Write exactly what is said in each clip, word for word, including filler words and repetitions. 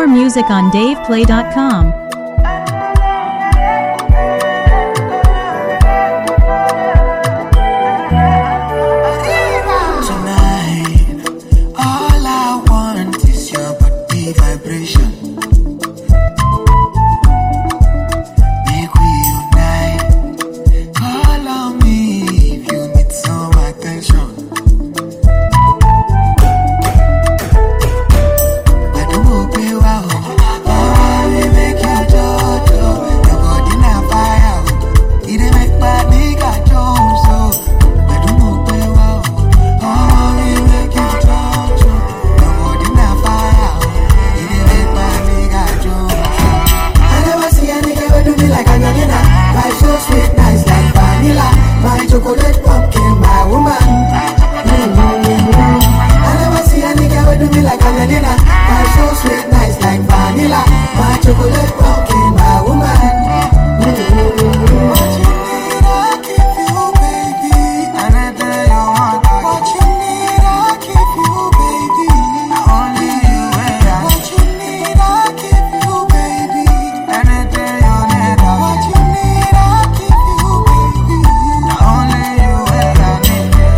music on dave play dot com. Chocolate pumpkin, my woman. Mm-hmm. I never see a nigga who do me like Angelina. My so sweet, nice like vanilla. My chocolate pumpkin, my woman. Mm-hmm. What you need, I'll give you, baby. Anything you want, what you need, I'll give you, baby. Only you and I. What you need, I'll give you, baby. Anything you need, what you need, I'll give you, baby. Only you and I need it.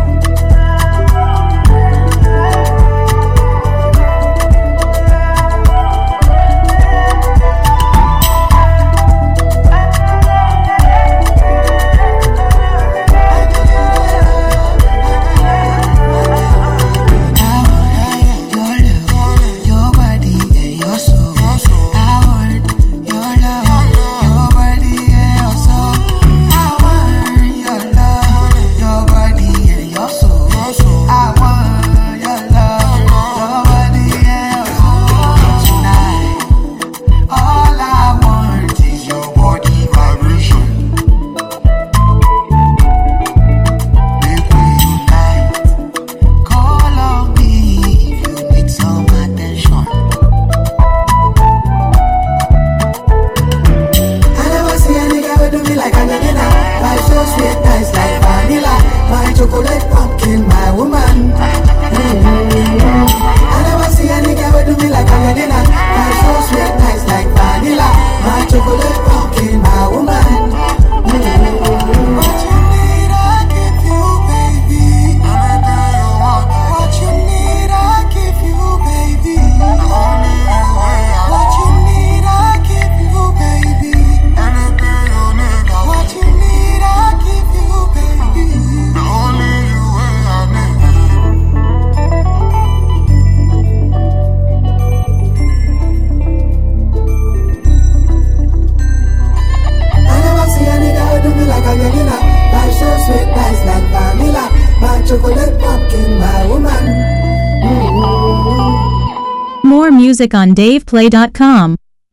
Chocolate pumpkin, my woman. Mm-hmm. I never see a nigga who do me like Angelina. My so sweet, nice like vanilla. My chocolate pumpkin, my woman. Mm-hmm. What you need, I'll give you, baby. Anything you want, what you need, I'll give you, baby. Only you and what you need, I'll give you, baby. Anything you need, what you need, I'll give you, baby. Only you and I need. I never see a nigga who do me like Angelina. My so sweet, nice like vanilla. My chocolate pumpkin, my woman. Mm-hmm. More music on dave play dot com.